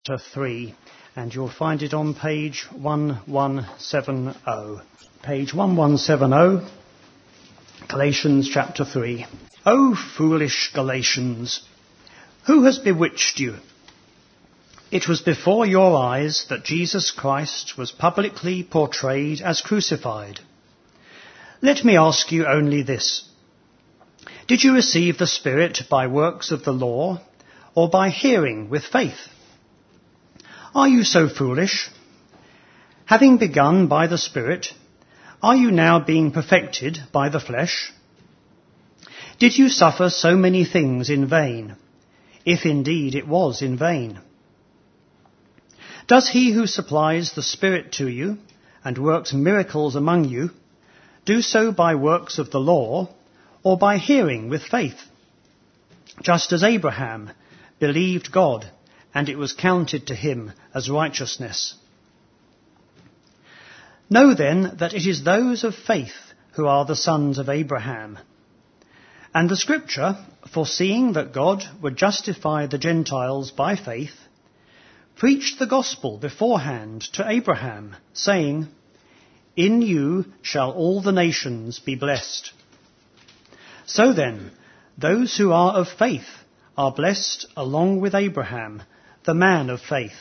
chapter 3, and you'll find it on page 1170. Page 1170, Galatians chapter 3. O foolish Galatians, who has bewitched you? It was before your eyes that Jesus Christ was publicly portrayed as crucified. Let me ask you only this. Did you receive the Spirit by works of the law, or by hearing with faith? Are you so foolish? Having begun by the Spirit, are you now being perfected by the flesh? Did you suffer so many things in vain, if indeed it was in vain? Does he who supplies the Spirit to you and works miracles among you do so by works of the law or by hearing with faith? Just as Abraham believed God, and it was counted to him as righteousness. Know then that it is those of faith who are the sons of Abraham. And the Scripture, foreseeing that God would justify the Gentiles by faith, preached the gospel beforehand to Abraham, saying, In you shall all the nations be blessed. So then, those who are of faith are blessed along with Abraham, the man of faith.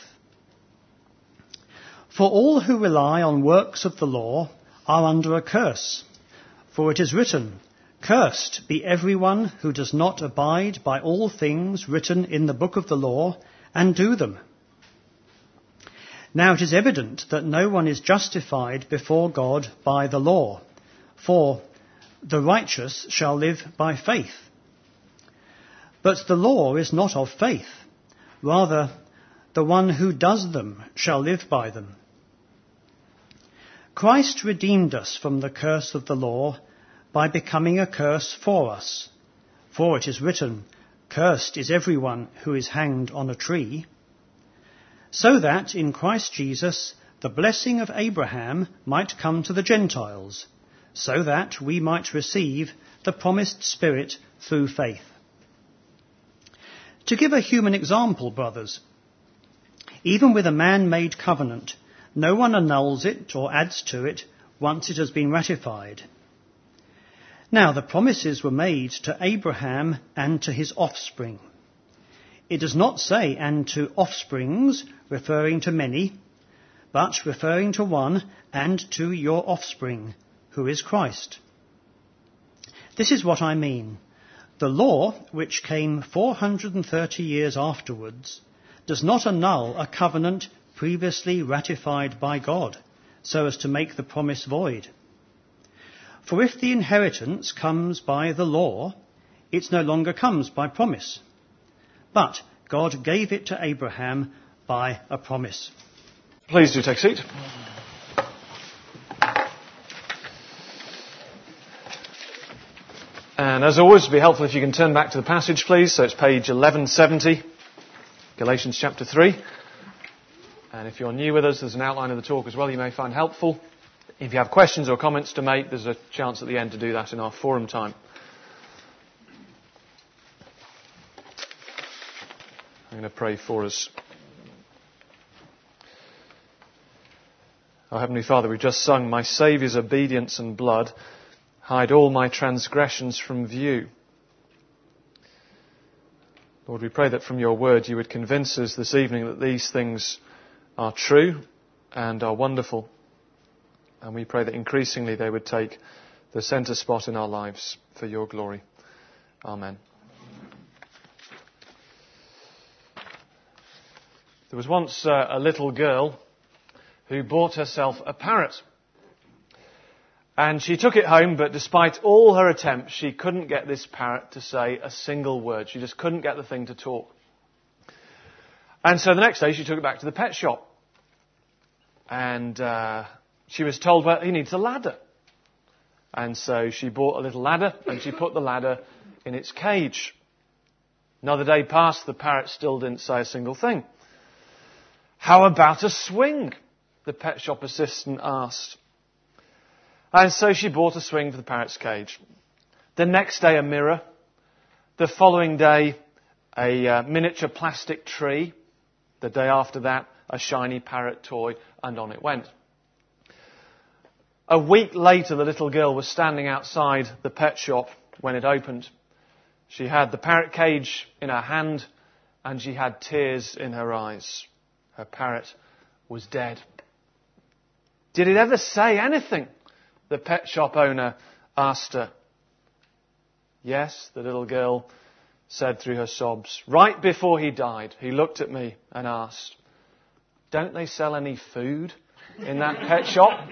For all who rely on works of the law are under a curse, for it is written, Cursed be everyone who does not abide by all things written in the book of the law and do them. Now it is evident that no one is justified before God by the law, for the righteous shall live by faith. But the law is not of faith. Rather, the one who does them shall live by them. Christ redeemed us from the curse of the law by becoming a curse for us. For it is written, Cursed is everyone who is hanged on a tree. So that in Christ Jesus the blessing of Abraham might come to the Gentiles, so that we might receive the promised Spirit through faith. To give a human example, brothers, even with a man-made covenant, no one annuls it or adds to it once it has been ratified. Now the promises were made to Abraham and to his offspring. It does not say, and to offsprings, referring to many, but referring to one, and to your offspring, who is Christ. This is what I mean. The law, which came 430 years afterwards, does not annul a covenant previously ratified by God, so as to make the promise void. For if the inheritance comes by the law, it no longer comes by promise. But God gave it to Abraham by a promise. Please do take a seat. And as always, it would be helpful if you can turn back to the passage, please. So it's page 1170, Galatians chapter 3. And if you're new with us, there's an outline of the talk as well you may find helpful. If you have questions or comments to make, there's a chance at the end to do that in our forum time. I'm going to pray for us. Our Heavenly Father, we've just sung, My Saviour's obedience and blood hide all my transgressions from view. Lord, we pray that from your word you would convince us this evening that these things are true and are wonderful. And we pray that increasingly they would take the centre spot in our lives for your glory. Amen. There was once a little girl who bought herself a parrot. And she took it home, but despite all her attempts, she couldn't get this parrot to say a single word. She just couldn't get the thing to talk. And so the next day she took it back to the pet shop. And she was told, well, he needs a ladder. And so she bought a little ladder and she put the ladder in its cage. Another day passed, the parrot still didn't say a single thing. How about a swing? The pet shop assistant asked. And so she bought a swing for the parrot's cage. The next day, a mirror. The following day, a miniature plastic tree. The day after that, a shiny parrot toy, and on it went. A week later, the little girl was standing outside the pet shop when it opened. She had the parrot cage in her hand, and she had tears in her eyes. Her parrot was dead. Did it ever say anything? The pet shop owner asked her. Yes, the little girl said through her sobs. Right before he died, he looked at me and asked, don't they sell any food in that pet shop?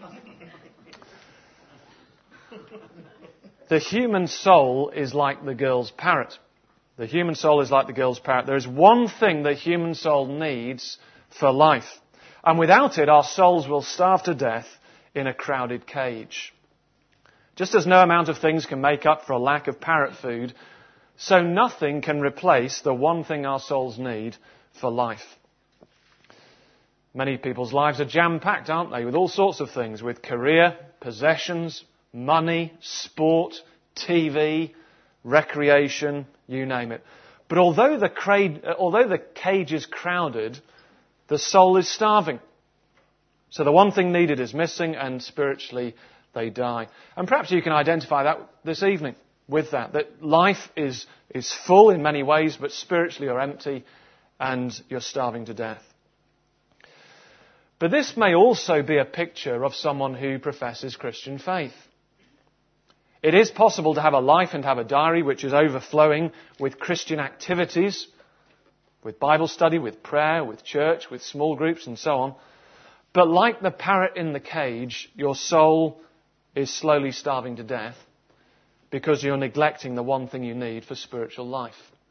The human soul is like the girl's parrot. The human soul is like the girl's parrot. There is one thing the human soul needs for life. And without it, our souls will starve to death in a crowded cage. Just as no amount of things can make up for a lack of parrot food, so nothing can replace the one thing our souls need for life. Many people's lives are jam-packed, aren't they, with all sorts of things, with career, possessions, money, sport, TV, recreation, you name it. But although the cage is crowded, the soul is starving. So the one thing needed is missing, and spiritually they die. And perhaps you can identify that this evening with that life is full in many ways, but spiritually you're empty and you're starving to death. But this may also be a picture of someone who professes Christian faith. It is possible to have a life and have a diary which is overflowing with Christian activities, with Bible study, with prayer, with church, with small groups and so on. But like the parrot in the cage, your soul is slowly starving to death because you're neglecting the one thing you need for spiritual life.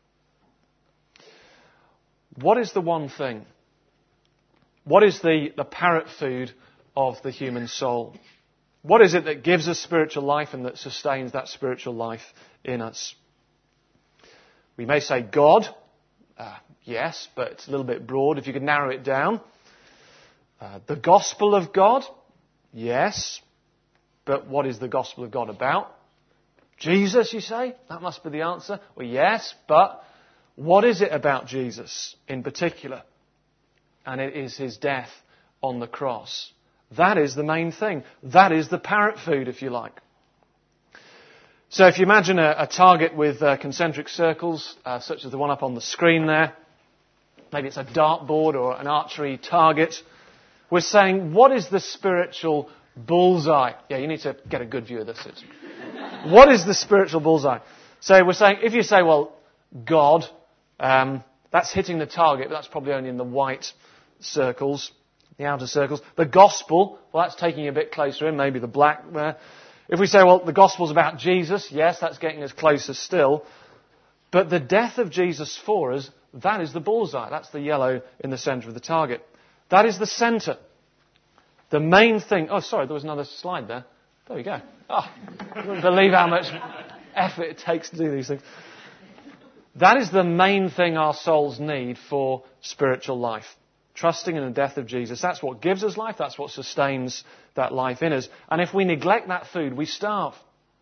What is the one thing? What is the parrot food of the human soul? What is it that gives us spiritual life and that sustains that spiritual life in us? We may say God. Yes, but it's a little bit broad if you could narrow it down. The gospel of God. Yes, but what is the gospel of God about? Jesus, you say? That must be the answer. Well, yes, but what is it about Jesus in particular? And it is his death on the cross. That is the main thing. That is the parrot food, if you like. So if you imagine a target with concentric circles, such as the one up on the screen there, maybe it's a dartboard or an archery target, we're saying, what is the spiritual bullseye? Yeah, you need to get a good view of this. What is the spiritual bullseye? So we're saying, if you say, well, God, that's hitting the target, but that's probably only in the white circles, the outer circles. The gospel, well, that's taking you a bit closer in, maybe the black there. If we say, well, the gospel's about Jesus, yes, that's getting us closer still. But the death of Jesus for us, that is the bullseye. That's the yellow in the centre of the target. That is the centre. The main thing... Oh, sorry, there was another slide there. There we go. Oh, I wouldn't believe how much effort it takes to do these things. That is the main thing our souls need for spiritual life. Trusting in the death of Jesus. That's what gives us life. That's what sustains that life in us. And if we neglect that food, we starve.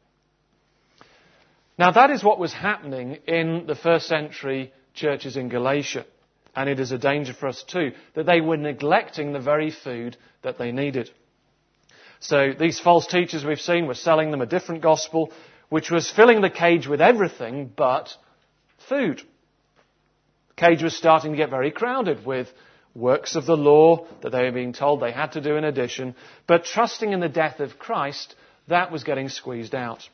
Now, that is what was happening in the first century churches in Galatia. And it is a danger for us too, that they were neglecting the very food that they needed. So these false teachers we've seen were selling them a different gospel, which was filling the cage with everything but food. The cage was starting to get very crowded with works of the law that they were being told they had to do in addition. But trusting in the death of Christ, that was getting squeezed out.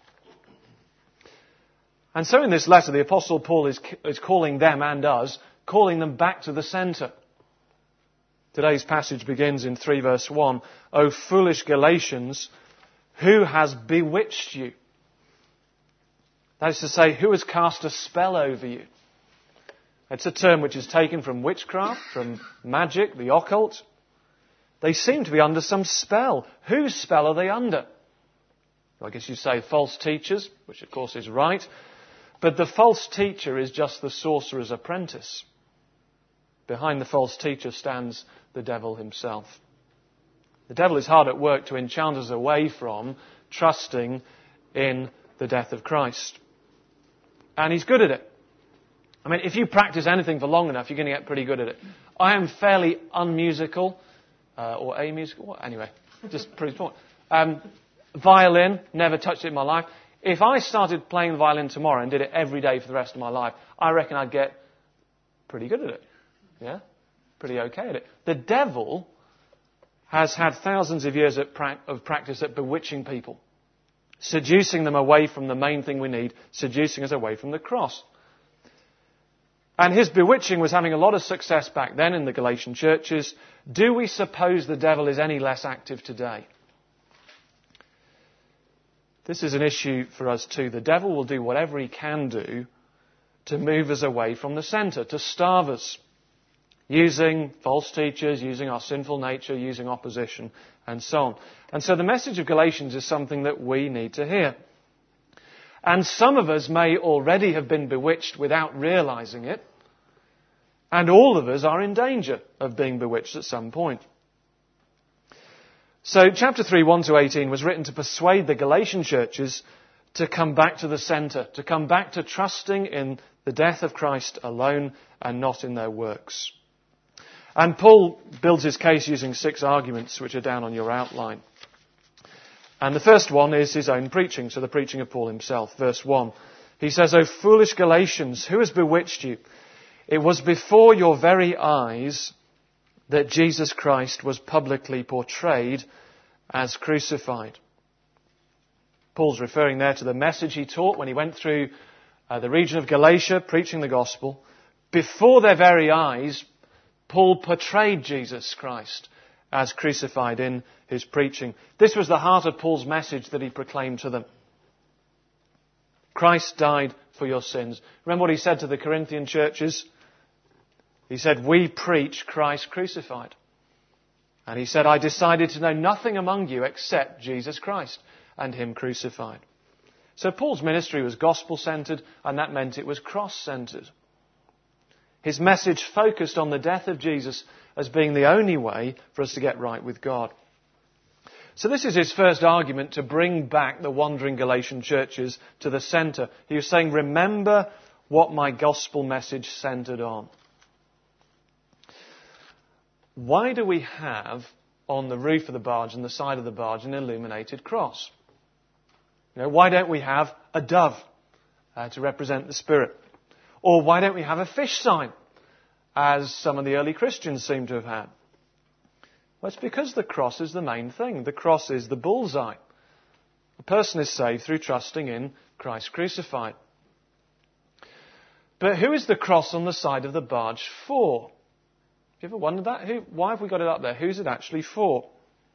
And so in this letter, the Apostle Paul is calling them and us, calling them back to the centre. Today's passage begins in 3 verse 1. O foolish Galatians, who has bewitched you? That is to say, who has cast a spell over you? It's a term which is taken from witchcraft, from magic, the occult. They seem to be under some spell. Whose spell are they under? Well, I guess you say false teachers, which of course is right. But the false teacher is just the sorcerer's apprentice. Behind the false teacher stands the devil himself. The devil is hard at work to enchant us away from trusting in the death of Christ. And he's good at it. I mean, if you practice anything for long enough, you're going to get pretty good at it. I am fairly unmusical, or amusical. Well, anyway, just pretty small. Violin, never touched it in my life. If I started playing the violin tomorrow and did it every day for the rest of my life, I reckon I'd get pretty good at it. Yeah? Pretty okay at it. The devil has had thousands of years of practice at bewitching people, seducing them away from the main thing we need, seducing us away from the cross. And his bewitching was having a lot of success back then in the Galatian churches. Do we suppose the devil is any less active today? This is an issue for us too. The devil will do whatever he can do to move us away from the centre, to starve us, using false teachers, using our sinful nature, using opposition, and so on. And so the message of Galatians is something that we need to hear. And some of us may already have been bewitched without realising it, and all of us are in danger of being bewitched at some point. So chapter 3, 1 to 18 was written to persuade the Galatian churches to come back to the centre, to come back to trusting in the death of Christ alone and not in their works. And Paul builds his case using 6 arguments which are down on your outline. And the first one is his own preaching, so the preaching of Paul himself. Verse 1, he says, "O foolish Galatians, who has bewitched you? It was before your very eyes that Jesus Christ was publicly portrayed as crucified." Paul's referring there to the message he taught when he went through the region of Galatia, preaching the gospel. Before their very eyes, Paul portrayed Jesus Christ as crucified in his preaching. This was the heart of Paul's message that he proclaimed to them. Christ died for your sins. Remember what he said to the Corinthian churches? He said, "We preach Christ crucified." And he said, "I decided to know nothing among you except Jesus Christ and him crucified." So Paul's ministry was gospel-centred, and that meant it was cross-centred. His message focused on the death of Jesus as being the only way for us to get right with God. So this is his first argument to bring back the wandering Galatian churches to the centre. He was saying, remember what my gospel message centred on. Why do we have on the roof of the barge and the side of the barge an illuminated cross? Why don't we have a dove to represent the Spirit? Or why don't we have a fish sign, as some of the early Christians seem to have had? Well, it's because the cross is the main thing. The cross is the bullseye. A person is saved through trusting in Christ crucified. But who is the cross on the side of the barge for? Have you ever wondered that? Why have we got it up there? Who's it actually for?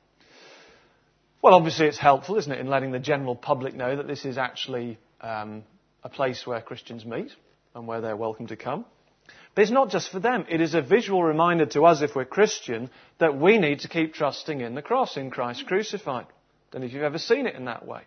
Well, obviously it's helpful, isn't it, in letting the general public know that this is actually a place where Christians meet and where they're welcome to come. But it's not just for them. It is a visual reminder to us, if we're Christian, that we need to keep trusting in the cross, in Christ crucified. Don't know if you've ever seen it in that way.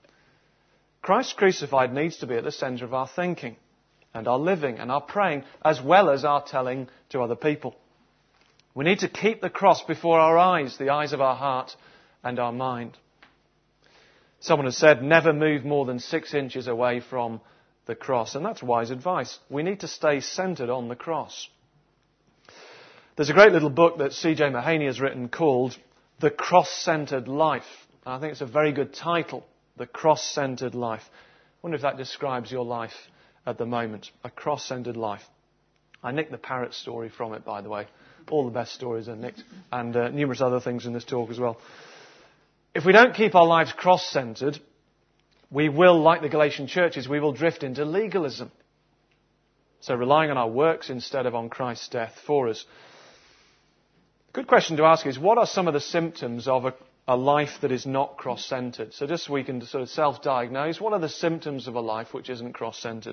Christ crucified needs to be at the centre of our thinking and our living and our praying, as well as our telling to other people. We need to keep the cross before our eyes, the eyes of our heart and our mind. Someone has said, never move more than 6 inches away from the cross. And that's wise advice. We need to stay centred on the cross. There's a great little book that C.J. Mahaney has written called The Cross-Centred Life. And I think it's a very good title, The Cross-Centred Life. I wonder if that describes your life at the moment. A cross-centred life. I nicked the parrot story from it, by the way. All the best stories are nicked. And numerous other things in this talk as well. If we don't keep our lives cross-centred, we will, like the Galatian churches, we will drift into legalism. So relying on our works instead of on Christ's death for us. Good question to ask is, what are some of the symptoms of a life that is not cross-centred? So just so we can sort of self-diagnose, what are the symptoms of a life which isn't cross-centred?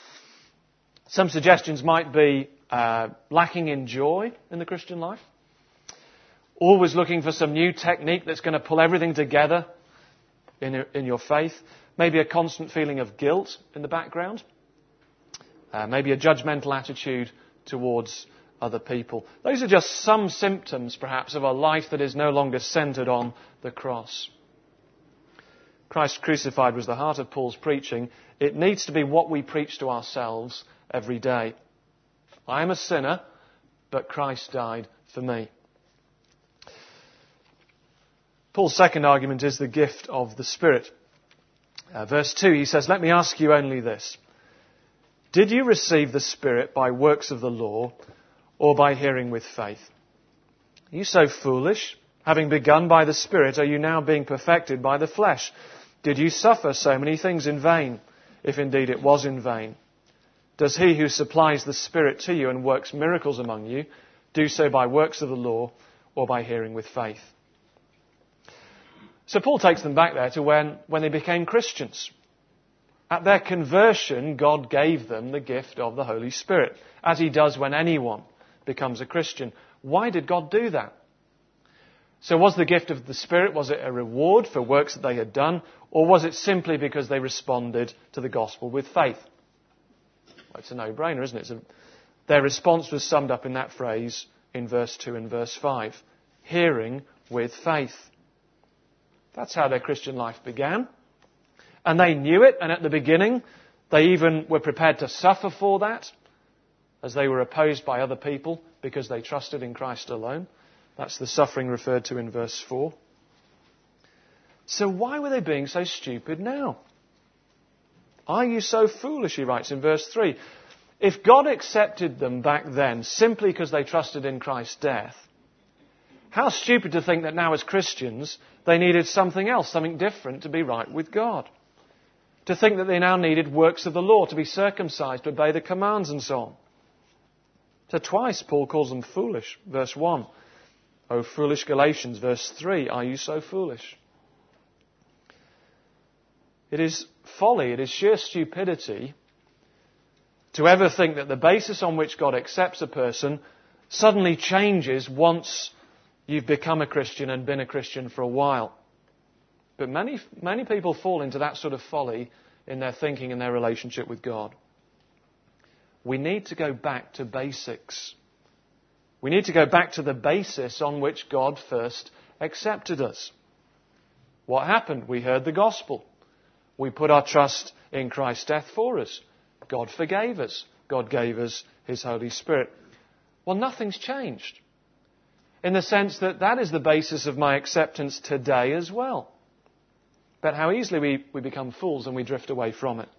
Some suggestions might be lacking in joy in the Christian life. Always looking for some new technique that's going to pull everything together in your faith. Maybe a constant feeling of guilt in the background. Maybe a judgmental attitude towards other people. Those are just some symptoms, perhaps, of a life that is no longer centred on the cross. Christ crucified was the heart of Paul's preaching. It needs to be what we preach to ourselves every day. I am a sinner, but Christ died for me. Paul's second argument is the gift of the Spirit. Verse 2, he says, "Let me ask you only this. Did you receive the Spirit by works of the law or by hearing with faith? Are you so foolish? Having begun by the Spirit, are you now being perfected by the flesh? Did you suffer so many things in vain, if indeed it was in vain? Does he who supplies the Spirit to you and works miracles among you do so by works of the law or by hearing with faith?" So Paul takes them back there to when they became Christians. At their conversion, God gave them the gift of the Holy Spirit, as he does when anyone becomes a Christian. Why did God do that? So was the gift of the Spirit, was it a reward for works that they had done, or was it simply because they responded to the gospel with faith? Well, it's a no-brainer, isn't it? Their response was summed up in that phrase in verse 2 and verse 5. Hearing with faith. That's how their Christian life began. And they knew it, and at the beginning, they even were prepared to suffer for that, as they were opposed by other people because they trusted in Christ alone. That's the suffering referred to in verse 4. So why were they being so stupid now? Are you so foolish, he writes in verse 3. If God accepted them back then simply because they trusted in Christ's death, how stupid to think that now as Christians they needed something else, something different to be right with God. To think that they now needed works of the law, to be circumcised, to obey the commands and so on. So twice Paul calls them foolish. Verse 1, "O foolish Galatians." Verse 3, "Are you so foolish?" It is folly, it is sheer stupidity to ever think that the basis on which God accepts a person suddenly changes once you've become a Christian and been a Christian for a while. But many people fall into that sort of folly in their thinking and their relationship with God. We need to go back to basics. We need to go back to the basis on which God first accepted us. What happened? We heard the gospel. We put our trust in Christ's death for us. God forgave us. God gave us his Holy Spirit. Well, nothing's changed. In the sense that that is the basis of my acceptance today as well. But how easily we become fools and we drift away from it.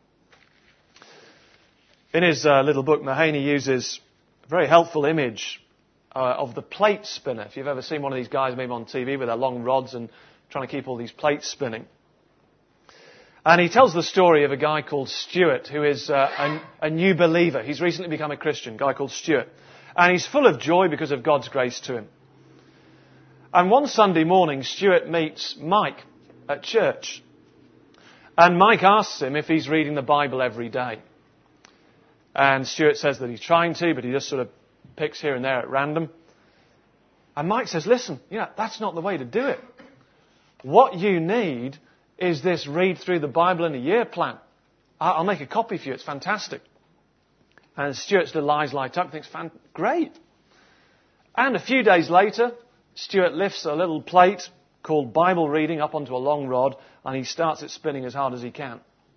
In his little book, Mahaney uses a very helpful image of the plate spinner. If you've ever seen one of these guys maybe on TV with their long rods and trying to keep all these plates spinning. And he tells the story of a guy called Stuart, who is a new believer. He's recently become a Christian, a guy called Stuart. And he's full of joy because of God's grace to him. And one Sunday morning, Stuart meets Mike at church. And Mike asks him if he's reading the Bible every day. And Stuart says that he's trying to, but he just sort of picks here and there at random. And Mike says, "Listen, that's not the way to do it. What you need is this read through the Bible in a year plan. I'll make a copy for you. It's fantastic." And Stuart's little eyes light up and thinks, "Great." And a few days later, Stuart lifts a little plate called Bible reading up onto a long rod and he starts it spinning as hard as he can.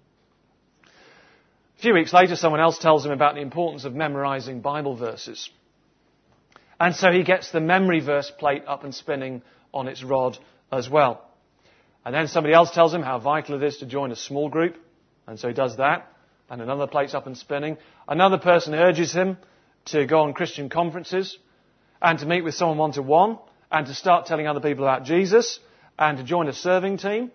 A few weeks later, someone else tells him about the importance of memorizing Bible verses. And so he gets the memory verse plate up and spinning on its rod as well. And then somebody else tells him how vital it is to join a small group. And so he does that. And another plate's up and spinning. Another person urges him to go on Christian conferences and to meet with someone one-to-one and to start telling other people about Jesus and to join a serving team.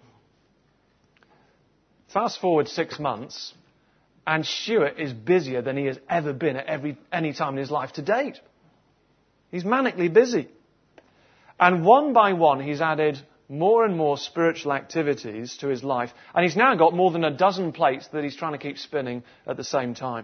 Fast forward 6 months and Stuart is busier than he has ever been at any time in his life to date. He's manically busy. And one by one he's added more and more spiritual activities to his life. And he's now got more than a dozen plates that he's trying to keep spinning at the same time.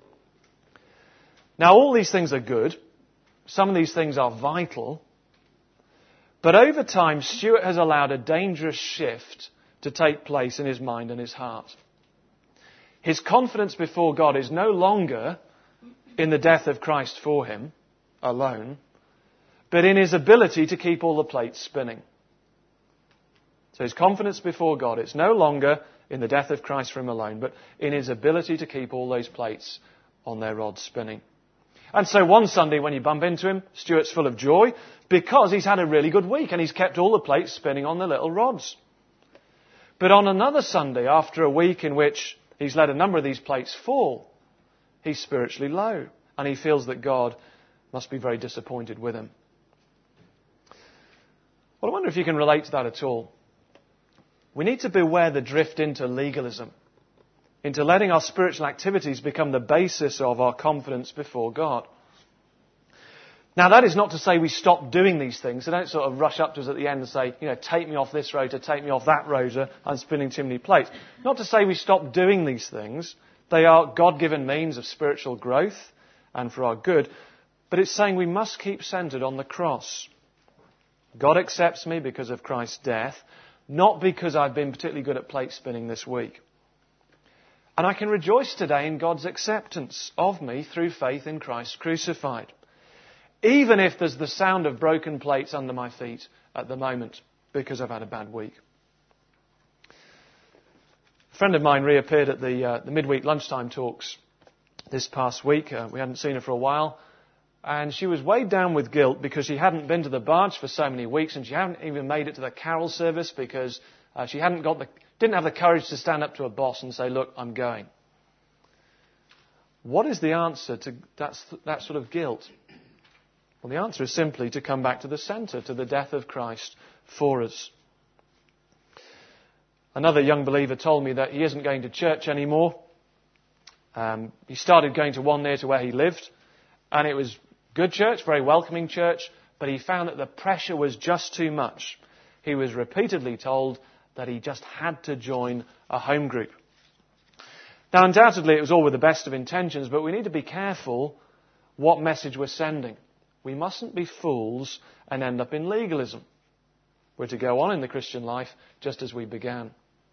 Now, all these things are good. Some of these things are vital. But over time, Stuart has allowed a dangerous shift to take place in his mind and his heart. His confidence before God is no longer in the death of Christ for him alone, but in his ability to keep all the plates spinning. So his confidence before God, it's no longer in the death of Christ for him alone, but in his ability to keep all those plates on their rods spinning. And so one Sunday when you bump into him, Stuart's full of joy because he's had a really good week and he's kept all the plates spinning on the little rods. But on another Sunday, after a week in which he's let a number of these plates fall, he's spiritually low and he feels that God must be very disappointed with him. Well, I wonder if you can relate to that at all. We need to beware the drift into legalism, into letting our spiritual activities become the basis of our confidence before God. Now, that is not to say we stop doing these things. So don't sort of rush up to us at the end and say, take me off this rotor, take me off that rotor, I'm spinning too many plates. Not to say we stop doing these things. They are God-given means of spiritual growth and for our good. But it's saying we must keep centred on the cross. God accepts me because of Christ's death, not because I've been particularly good at plate spinning this week. And I can rejoice today in God's acceptance of me through faith in Christ crucified. Even if there's the sound of broken plates under my feet at the moment because I've had a bad week. A friend of mine reappeared at the midweek lunchtime talks this past week. We hadn't seen her for a while. And she was weighed down with guilt because she hadn't been to the barge for so many weeks and she hadn't even made it to the carol service because she didn't have the courage to stand up to a boss and say, look, I'm going. What is the answer to that sort of guilt? Well, the answer is simply to come back to the centre, to the death of Christ for us. Another young believer told me that he isn't going to church anymore. He started going to one near to where he lived, and it was good church, very welcoming church, but he found that the pressure was just too much. He was repeatedly told that he just had to join a home group. Now, undoubtedly, it was all with the best of intentions, but we need to be careful what message we're sending. We mustn't be fools and end up in legalism. We're to go on in the Christian life just as we began.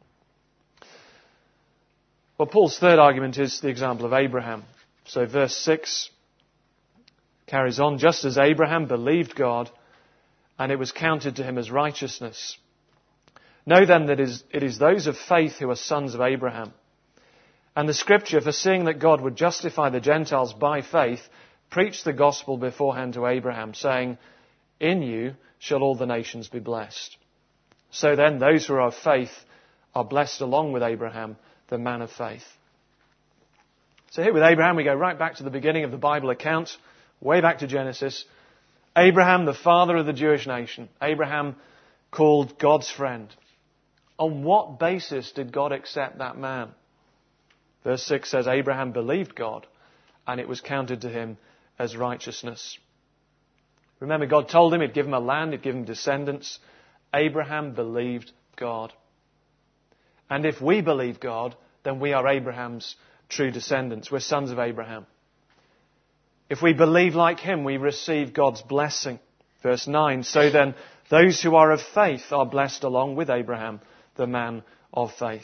Well, Paul's third argument is the example of Abraham. So verse 6 carries on, just as Abraham believed God, and it was counted to him as righteousness. Know then that it is those of faith who are sons of Abraham. And the Scripture, foreseeing that God would justify the Gentiles by faith, preached the gospel beforehand to Abraham, saying, in you shall all the nations be blessed. So then, those who are of faith are blessed along with Abraham, the man of faith. So here with Abraham, we go right back to the beginning of the Bible account, way back to Genesis. Abraham, the father of the Jewish nation. Abraham called God's friend. On what basis did God accept that man? Verse 6 says, Abraham believed God, and it was counted to him as righteousness. Remember, God told him He'd give him a land, He'd give him descendants. Abraham believed God. And if we believe God, then we are Abraham's true descendants. We're sons of Abraham. If we believe like him, we receive God's blessing. Verse 9, so then, those who are of faith are blessed along with Abraham, the man of faith.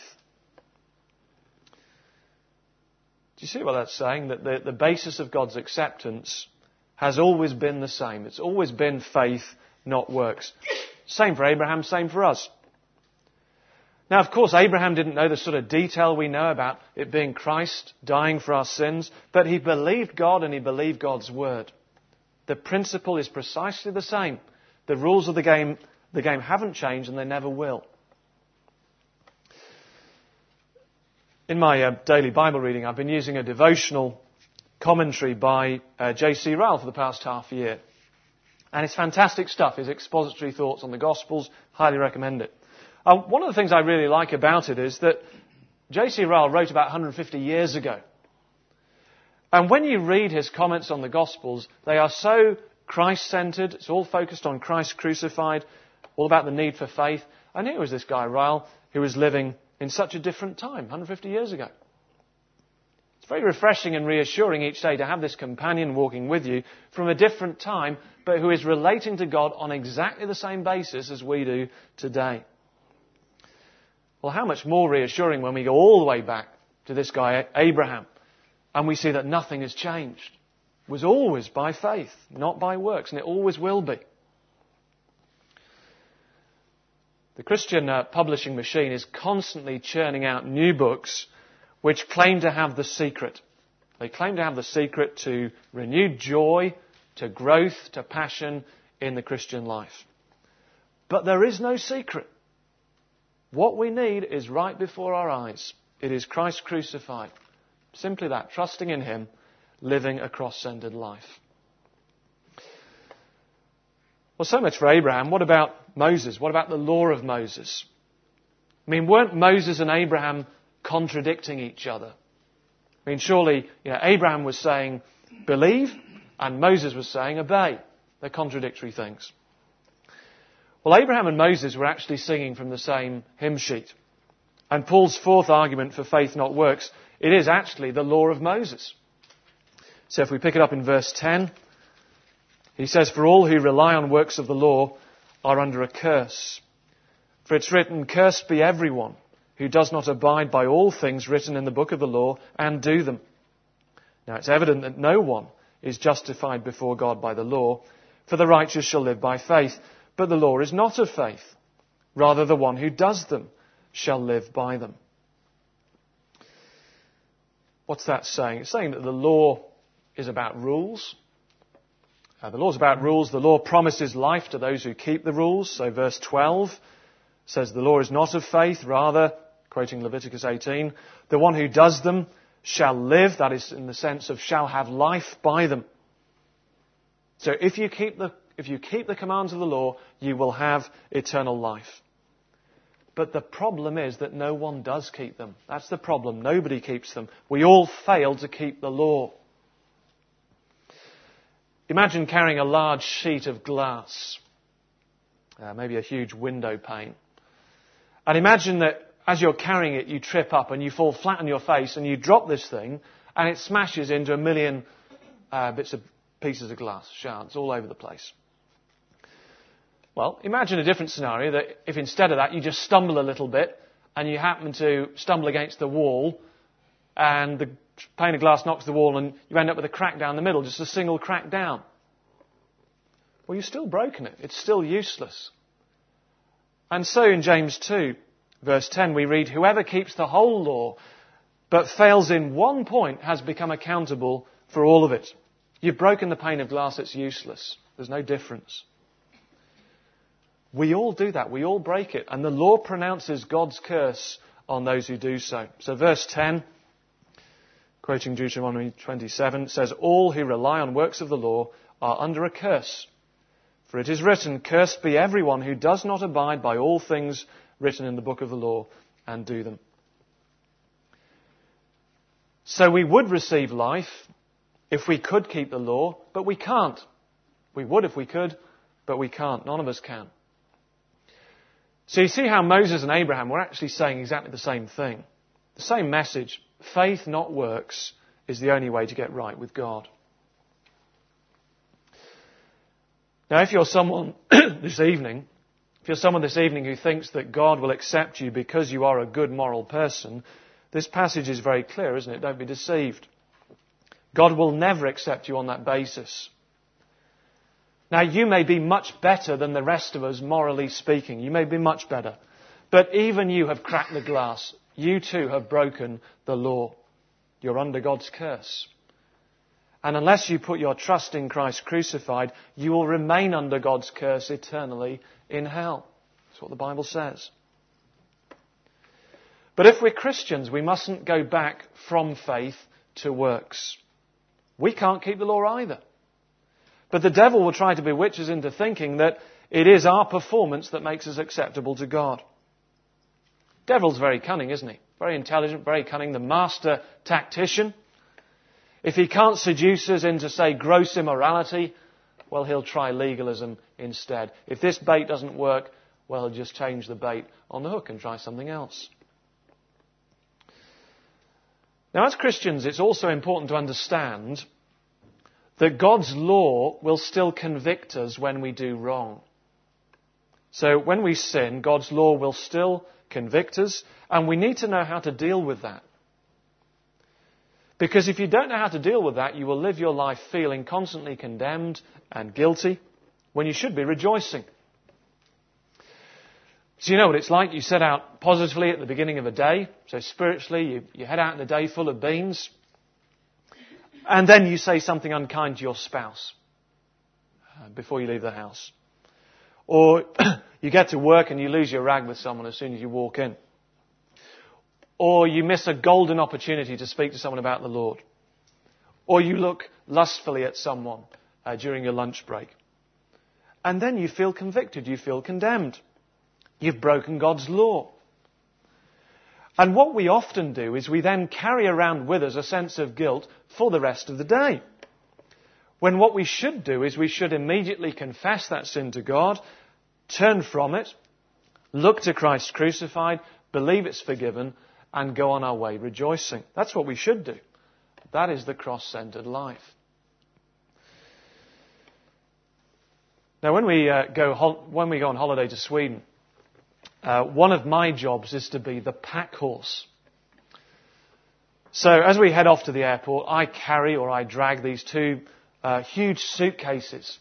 Do you see what that's saying? That the basis of God's acceptance has always been the same. It's always been faith, not works. Same for Abraham, same for us. Now, of course, Abraham didn't know the sort of detail we know about it being Christ dying for our sins, but he believed God and he believed God's word. The principle is precisely the same. The rules of the game haven't changed and they never will. In my daily Bible reading, I've been using a devotional commentary by J.C. Ryle for the past half year. And it's fantastic stuff. His expository thoughts on the Gospels, highly recommend it. One of the things I really like about it is that J.C. Ryle wrote about 150 years ago. And when you read his comments on the Gospels, they are so Christ-centered. It's all focused on Christ crucified, all about the need for faith. And here was this guy, Ryle, who was living in such a different time, 150 years ago. It's very refreshing and reassuring each day to have this companion walking with you from a different time, but who is relating to God on exactly the same basis as we do today. Well, how much more reassuring when we go all the way back to this guy, Abraham, and we see that nothing has changed. It was always by faith, not by works, and it always will be. The Christian publishing machine is constantly churning out new books which claim to have the secret They claim to have the secret to renewed joy, to growth, to passion in the Christian life. But there is no secret. What we need is right before our eyes. It is Christ crucified. Simply that, trusting in Him, living a cross-centered life. Well, so much for Abraham. What about Moses? What about the law of Moses? I mean, weren't Moses and Abraham contradicting each other? I mean, surely, Abraham was saying, believe, and Moses was saying, obey. They're contradictory things. Well, Abraham and Moses were actually singing from the same hymn sheet. And Paul's fourth argument for faith not works, it is actually the law of Moses. So if we pick it up in verse 10, he says, for all who rely on works of the law are under a curse. For it's written, cursed be everyone who does not abide by all things written in the book of the law and do them. Now it's evident that no one is justified before God by the law, for the righteous shall live by faith. But the law is not of faith. Rather, the one who does them shall live by them. What's that saying? It's saying that the law is about rules. The law is about rules. The law promises life to those who keep the rules. So verse 12 says the law is not of faith. Rather, quoting Leviticus 18, the one who does them shall live. That is in the sense of shall have life by them. So if you keep the commands of the law, you will have eternal life. But the problem is that no one does keep them. That's the problem. Nobody keeps them. We all fail to keep the law. Imagine carrying a large sheet of glass, maybe a huge window pane. And imagine that as you're carrying it, you trip up and you fall flat on your face and you drop this thing and it smashes into a million pieces of glass, shards all over the place. Well, imagine a different scenario that if instead of that you just stumble a little bit and you happen to stumble against the wall and the pane of glass knocks the wall and you end up with a crack down the middle, just a single crack down. Well, you've still broken it. It's still useless. And so in James 2, verse 10, we read, whoever keeps the whole law but fails in one point has become accountable for all of it. You've broken the pane of glass, it's useless. There's no difference. We all do that. We all break it. And the law pronounces God's curse on those who do so. So verse 10, quoting Deuteronomy 27, says, all who rely on works of the law are under a curse. For it is written, cursed be everyone who does not abide by all things written in the book of the law and do them. So we would receive life if we could keep the law, but we can't. We would if we could, but we can't. None of us can. So you see how Moses and Abraham were actually saying exactly the same thing. The same message. Faith, not works, is the only way to get right with God. Now, if you're someone this evening who thinks that God will accept you because you are a good moral person, this passage is very clear, isn't it? Don't be deceived. God will never accept you on that basis. Now, you may be much better than the rest of us, morally speaking. You may be much better. But even you have cracked the glass. You too have broken the law. You're under God's curse. And unless you put your trust in Christ crucified, you will remain under God's curse eternally in hell. That's what the Bible says. But if we're Christians, we mustn't go back from faith to works. We can't keep the law either. But the devil will try to bewitch us into thinking that it is our performance that makes us acceptable to God. Devil's very cunning, isn't he? Very intelligent, very cunning, the master tactician. If he can't seduce us into, say, gross immorality, well, he'll try legalism instead. If this bait doesn't work, well, he'll just change the bait on the hook and try something else. Now, as Christians, it's also important to understand that God's law will still convict us when we do wrong. So when we sin, God's law will still convict us, and we need to know how to deal with that. Because if you don't know how to deal with that, you will live your life feeling constantly condemned and guilty when you should be rejoicing. So you know what it's like. You set out positively at the beginning of a day. So spiritually, you head out in a day full of beans. And then you say something unkind to your spouse before you leave the house. Or you get to work and you lose your rag with someone as soon as you walk in. Or you miss a golden opportunity to speak to someone about the Lord. Or you look lustfully at someone during your lunch break. And then you feel convicted, you feel condemned. You've broken God's law. And what we often do is we then carry around with us a sense of guilt for the rest of the day. When what we should do is we should immediately confess that sin to God, turn from it, look to Christ crucified, believe it's forgiven, and go on our way rejoicing. That's what we should do. That is the cross-centered life. Now, when we go on holiday to Sweden, one of my jobs is to be the pack horse. So as we head off to the airport, I carry or I drag these two huge suitcases.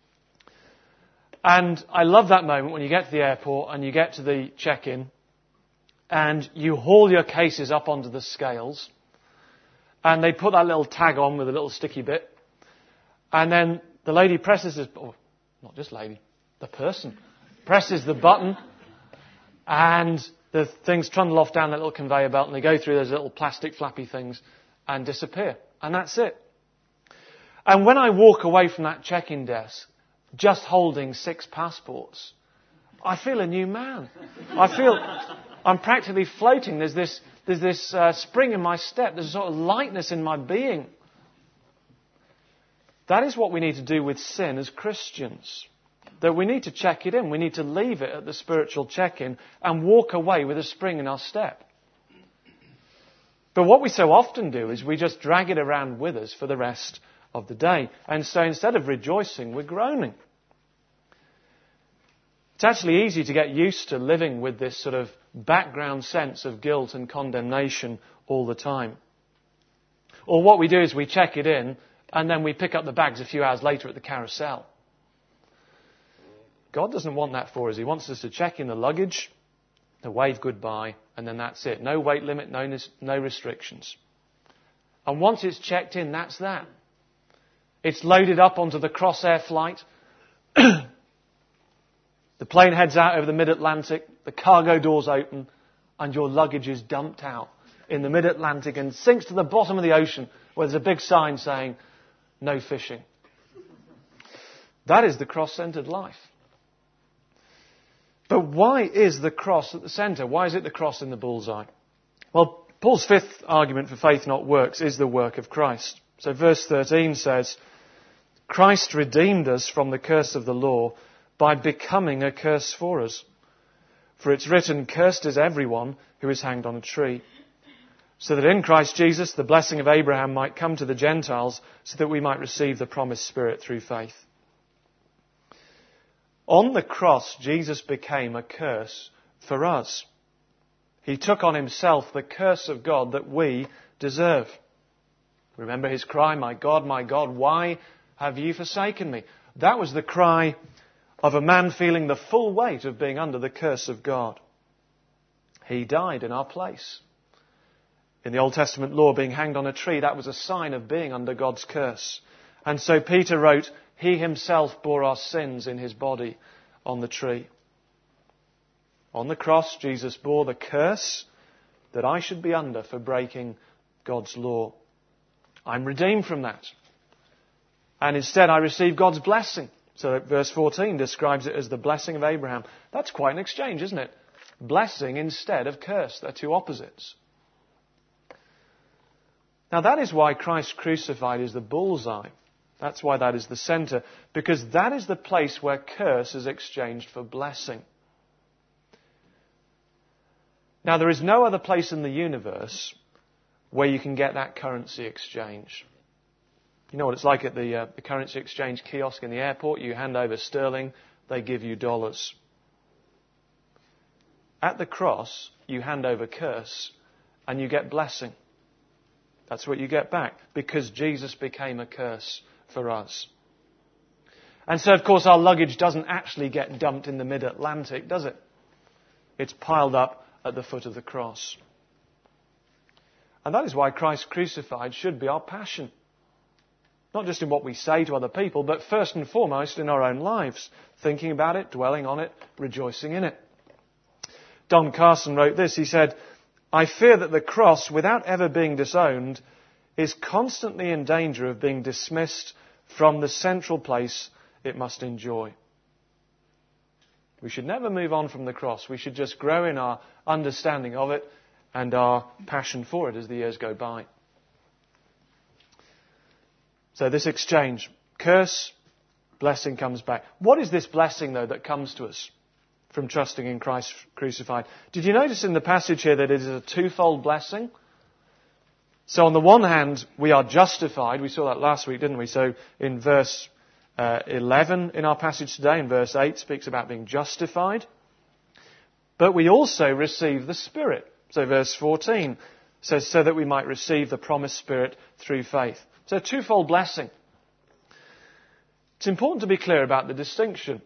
And I love that moment when you get to the airport and you get to the check-in and you haul your cases up onto the scales and they put that little tag on with a little sticky bit. And then the lady presses this, not just lady, the person presses the button and the things trundle off down that little conveyor belt and they go through those little plastic flappy things and disappear. And that's it. And when I walk away from that check-in desk, just holding 6 passports, I feel a new man. I feel I'm practically floating. There's this spring in my step. There's a sort of lightness in my being. That is what we need to do with sin as Christians. That we need to check it in. We need to leave it at the spiritual check-in and walk away with a spring in our step. But what we so often do is we just drag it around with us for the rest of the day. And so instead of rejoicing, we're groaning. It's actually easy to get used to living with this sort of background sense of guilt and condemnation all the time. Or what we do is we check it in and then we pick up the bags a few hours later at the carousel. God doesn't want that for us. He wants us to check in the luggage, to wave goodbye, and then that's it. No weight limit, no restrictions. And once it's checked in, that's that. It's loaded up onto the Crossair flight. The plane heads out over the mid-Atlantic, the cargo doors open, and your luggage is dumped out in the mid-Atlantic and sinks to the bottom of the ocean where there's a big sign saying, no fishing. That is the cross-centered life. But why is the cross at the centre? Why is it the cross in the bullseye? Well, Paul's fifth argument for faith not works is the work of Christ. So verse 13 says, Christ redeemed us from the curse of the law by becoming a curse for us. For it's written, cursed is everyone who is hanged on a tree. So that in Christ Jesus the blessing of Abraham might come to the Gentiles so that we might receive the promised Spirit through faith. On the cross, Jesus became a curse for us. He took on himself the curse of God that we deserve. Remember his cry, my God, why have you forsaken me? That was the cry of a man feeling the full weight of being under the curse of God. He died in our place. In the Old Testament law, being hanged on a tree, that was a sign of being under God's curse. And so Peter wrote, he himself bore our sins in his body on the tree. On the cross, Jesus bore the curse that I should be under for breaking God's law. I'm redeemed from that. And instead I receive God's blessing. So verse 14 describes it as the blessing of Abraham. That's quite an exchange, isn't it? Blessing instead of curse. They're two opposites. Now that is why Christ crucified is the bullseye. That's why that is the centre. Because that is the place where curse is exchanged for blessing. Now there is no other place in the universe where you can get that currency exchange. You know what it's like at the currency exchange kiosk in the airport? You hand over sterling, they give you dollars. At the cross, you hand over curse and you get blessing. That's what you get back because Jesus became a curse for us. And so, of course, our luggage doesn't actually get dumped in the mid-Atlantic, does it? It's piled up at the foot of the cross. And that is why Christ crucified should be our passion. Not just in what we say to other people, but first and foremost in our own lives. Thinking about it, dwelling on it, rejoicing in it. Don Carson wrote this. He said, "I fear that the cross, without ever being disowned, is constantly in danger of being dismissed from the central place it must enjoy." We should never move on from the cross. We should just grow in our understanding of it and our passion for it as the years go by. So this exchange, curse, blessing comes back. What is this blessing, though, that comes to us from trusting in Christ crucified? Did you notice in the passage here that it is a twofold blessing? So on the one hand, we are justified. We saw that last week, didn't we? So in verse 11 in our passage today, in verse 8, speaks about being justified. But we also receive the Spirit. So verse 14 says, so that we might receive the promised Spirit through faith. So a twofold blessing. It's important to be clear about the distinction.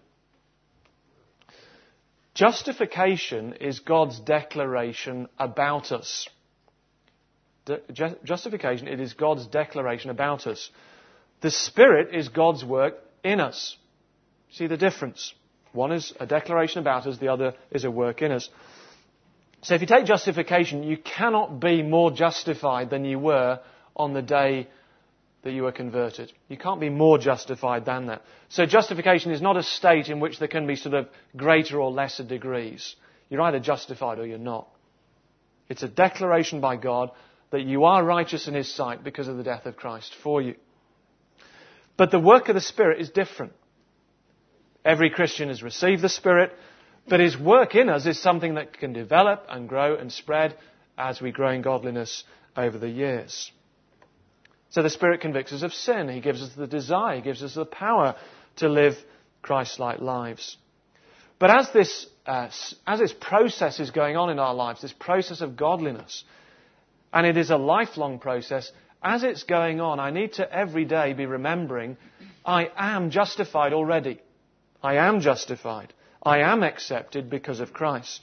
Justification is God's declaration about us. Justification, it is God's declaration about us. The Spirit is God's work in us. See the difference? One is a declaration about us, the other is a work in us. So if you take justification, you cannot be more justified than you were on the day that you were converted. You can't be more justified than that. So justification is not a state in which there can be sort of greater or lesser degrees. You're either justified or you're not. It's a declaration by God that you are righteous in His sight because of the death of Christ for you. But the work of the Spirit is different. Every Christian has received the Spirit, but His work in us is something that can develop and grow and spread as we grow in godliness over the years. So the Spirit convicts us of sin. He gives us the desire. He gives us the power to live Christ-like lives. But as this process is going on in our lives, this process of godliness, and it is a lifelong process, as it's going on, I need to every day be remembering, I am justified already. I am justified. I am accepted because of Christ.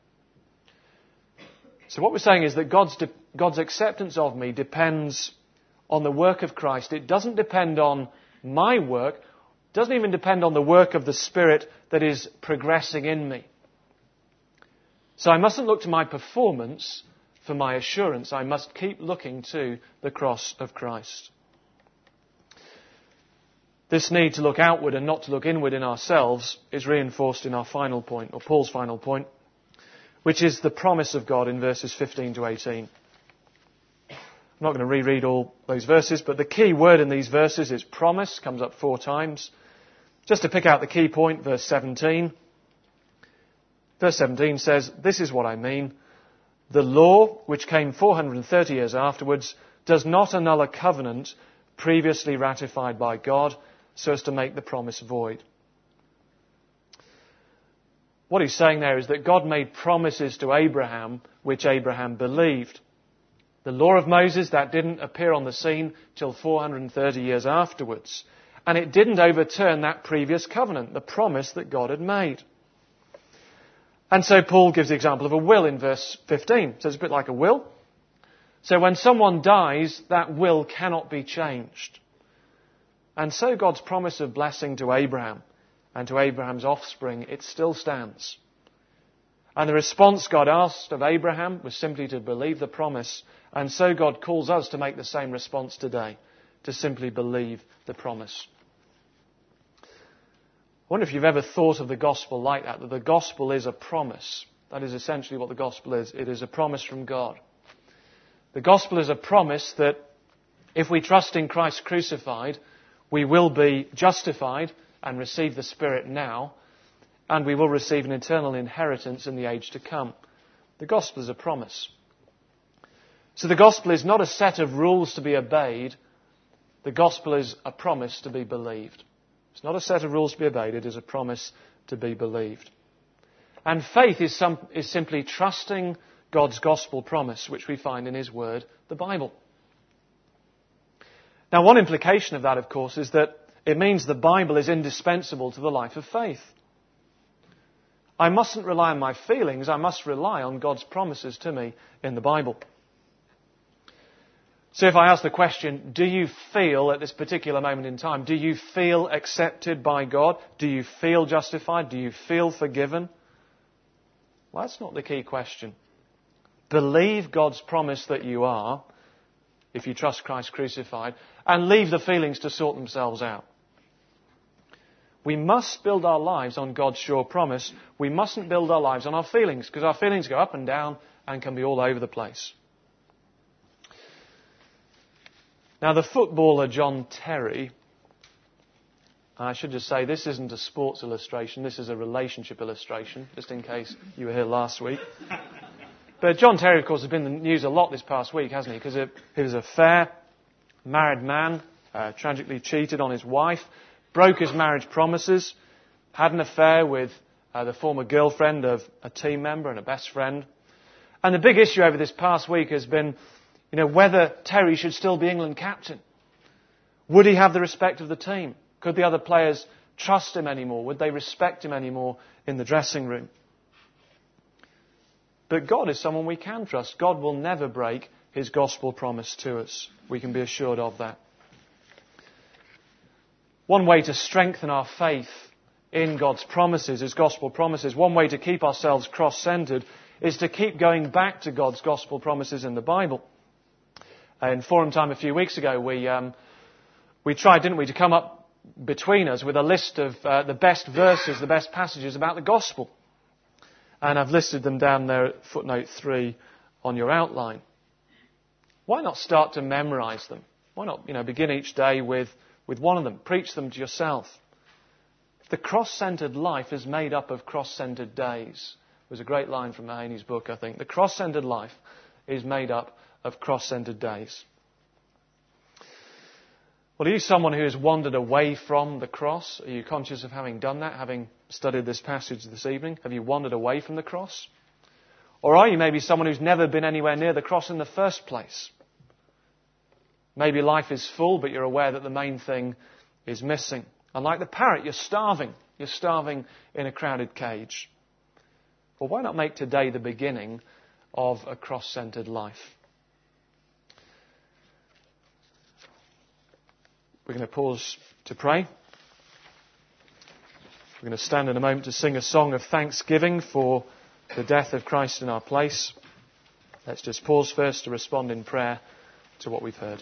So what we're saying is that God's acceptance of me depends on the work of Christ. It doesn't depend on my work. It doesn't even depend on the work of the Spirit that is progressing in me. So I mustn't look to my performance for my assurance. I must keep looking to the cross of Christ. This need to look outward and not to look inward in ourselves is reinforced in our final point, or Paul's final point, which is the promise of God in verses 15 to 18. I'm not going to reread all those verses, but the key word in these verses is promise, comes up 4 times. Just to pick out the key point, verse 17. Verse 17 says, "This is what I mean. The law, which came 430 years afterwards, does not annul a covenant previously ratified by God so as to make the promise void." What he's saying there is that God made promises to Abraham, which Abraham believed. The law of Moses, that didn't appear on the scene till 430 years afterwards. And it didn't overturn that previous covenant, the promise that God had made. And so Paul gives the example of a will in verse 15. So it's a bit like a will. So when someone dies, that will cannot be changed. And so God's promise of blessing to Abraham and to Abraham's offspring, it still stands. And the response God asked of Abraham was simply to believe the promise. And so God calls us to make the same response today, to simply believe the promise. I wonder if you've ever thought of the gospel like that the gospel is a promise. That is essentially what the gospel is. It is a promise from God. The gospel is a promise that if we trust in Christ crucified, we will be justified and receive the Spirit now, and we will receive an eternal inheritance in the age to come. The gospel is a promise. So the gospel is not a set of rules to be obeyed. The gospel is a promise to be believed. It's not a set of rules to be obeyed. It is a promise to be believed. And faith is simply trusting God's gospel promise, which we find in His Word, the Bible. Now, one implication of that, of course, is that it means the Bible is indispensable to the life of faith. I mustn't rely on my feelings. I must rely on God's promises to me in the Bible. So if I ask the question, do you feel at this particular moment in time, do you feel accepted by God? Do you feel justified? Do you feel forgiven? Well, that's not the key question. Believe God's promise that you are, if you trust Christ crucified, and leave the feelings to sort themselves out. We must build our lives on God's sure promise. We mustn't build our lives on our feelings, because our feelings go up and down and can be all over the place. Now, the footballer John Terry, I should just say this isn't a sports illustration, this is a relationship illustration, just in case you were here last week. But John Terry, of course, has been in the news a lot this past week, hasn't he? Because he was a fair, married man, tragically cheated on his wife, broke his marriage promises, had an affair with the former girlfriend of a team member and a best friend. And the big issue over this past week has been, whether Terry should still be England captain. Would he have the respect of the team? Could the other players trust him anymore? Would they respect him anymore in the dressing room? But God is someone we can trust. God will never break his gospel promise to us. We can be assured of that. One way to strengthen our faith in God's promises, his gospel promises, one way to keep ourselves cross-centered is to keep going back to God's gospel promises in the Bible. In Forum Time a few weeks ago, we tried, didn't we, to come up between us with a list of the best verses, the best passages about the gospel. And I've listed them down there at footnote 3 on your outline. Why not start to memorize them? Why not, begin each day with one of them? Preach them to yourself. The cross-centered life is made up of cross-centered days. It was a great line from Mahaney's book, I think. The cross-centered life is made up of cross-centered days. Well, are you someone who has wandered away from the cross? Are you conscious of having done that, having studied this passage this evening? Have you wandered away from the cross? Or are you maybe someone who's never been anywhere near the cross in the first place? Maybe life is full, but you're aware that the main thing is missing. And like the parrot, you're starving. You're starving in a crowded cage. Well, why not make today the beginning of a cross-centered life? We're going to pause to pray. We're going to stand in a moment to sing a song of thanksgiving for the death of Christ in our place. Let's just pause first to respond in prayer to what we've heard.